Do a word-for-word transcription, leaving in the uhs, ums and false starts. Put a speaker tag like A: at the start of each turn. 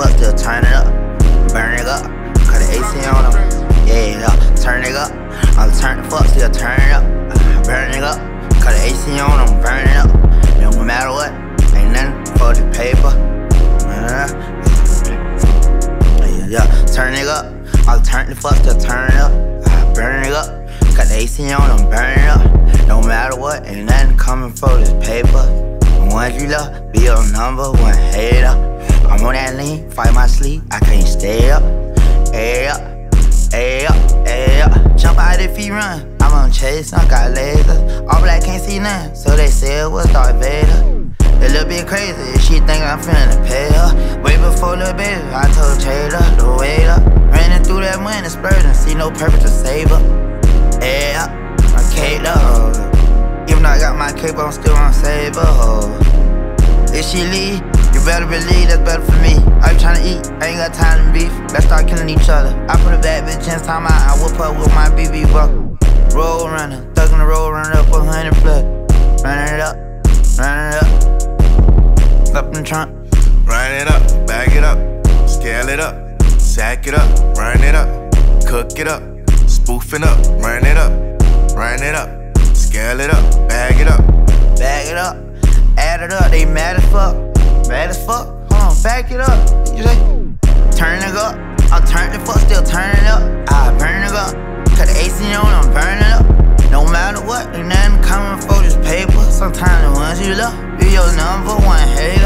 A: fuck, still turn it up. Burn it up, cut the A C on them. Yeah, yeah, turn it up. I'll turn the fuck, still turn it up. Burn it up, cut the A C on them, burn it up. No matter what, ain't nothing for the paper. Yeah, yeah, turn it up. I'll turn the fuck, still turn it up. Burn it up, cut the A C on them, burn it up. No matter what, ain't nothing coming for this paper. Once you love, be your number one hater. I'm on that lean, fight my sleep, I can't stay up. Ay up, ay up, ay up. Jump out if he run, I'm on chase, I got lasers. All black can't see nothing, so they say it was Darth Vader. A little bit crazy, she think I'm finna pay her. Way before the baby, I told Taylor to wait up. Running through that money, splurging, see no purpose to save her. Ay up, I'm caked up. Even though I got my cape, I'm still on save her. If she leave, you better believe that's better for me. I be tryna eat, I ain't got time to beef. Let's start killing each other. I put a bad bitch in time out, I whip up with my B B buck. Roll runner, thuggin' the roll runner up a hundred plus. Running it up, running it up. Up in the trunk.
B: Run it up, bag it up, scale it up, sack it up, run it up, cook it up, spoofing up, run it up, run it up, scale it up, bag it up,
A: bag it up, add it up, they mad as fuck, mad as fuck, hold on, back it up, you say, turn it up, I'll turn the fuck, still turn it up, I burn it up, cut the A C on, I'm burning it up, no matter what, ain't nothing coming for this paper, sometimes the ones you love, be your number one hater.